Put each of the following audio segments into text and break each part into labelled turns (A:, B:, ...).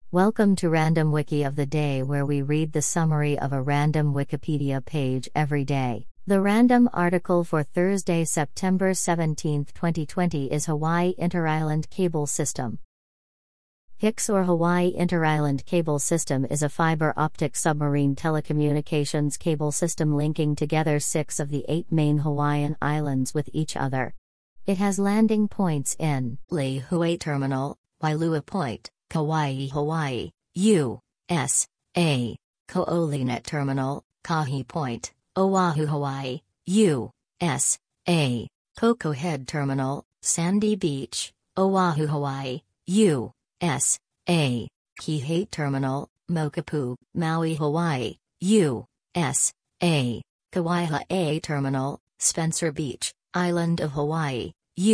A: Welcome to Random Wiki of the Day, where we read the summary of a random Wikipedia page every day. The random article for Thursday, September 17, 2020 is Hawaii Inter-Island Cable System. HICS, or Hawaii Inter-Island Cable System, is a fiber optic submarine telecommunications cable system linking together 6 of the 8 main Hawaiian islands with each other. It has landing points in Lihue Terminal, Wailua Point, Kauai, Hawaii, U.S.A., Ko'olinet Terminal, Kahi Point, Oahu, Hawaii, U.S.A., Koko Head Terminal, Sandy Beach, Oahu, Hawaii, U.S.A., Kihei Terminal, Mokepu, Maui, Hawaii, U.S.A., Kauai'ae Terminal, Spencer Beach, Island of Hawaii,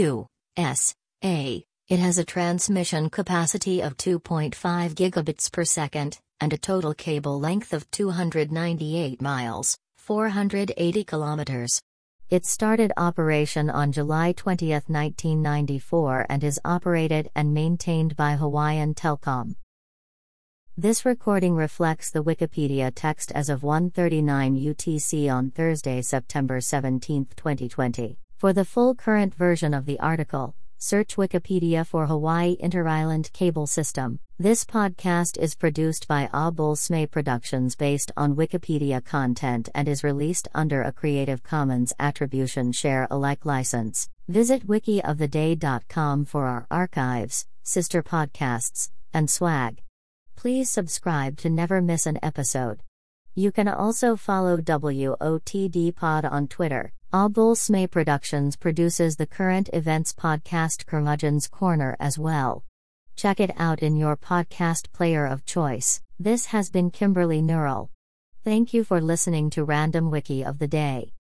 A: U.S.A. It has a transmission capacity of 2.5 gigabits per second, and a total cable length of 298 miles, 480 kilometers. It started operation on July 20, 1994 and is operated and maintained by Hawaiian Telcom. This recording reflects the Wikipedia text as of 1:39 UTC on Thursday, September 17, 2020. For the full current version of the article, search Wikipedia for Hawaii Inter-Island Cable System. This podcast is produced by Abul Smay Productions based on Wikipedia content and is released under a Creative Commons Attribution Share Alike license. Visit wikioftheday.com for our archives, sister podcasts, and swag. Please subscribe to never miss an episode. You can also follow WOTD Pod on Twitter. Abul Smay Productions produces the current events podcast Curmudgeon's Corner as well. Check it out in your podcast player of choice. This has been Kimberly Neural. Thank you for listening to Random Wiki of the Day.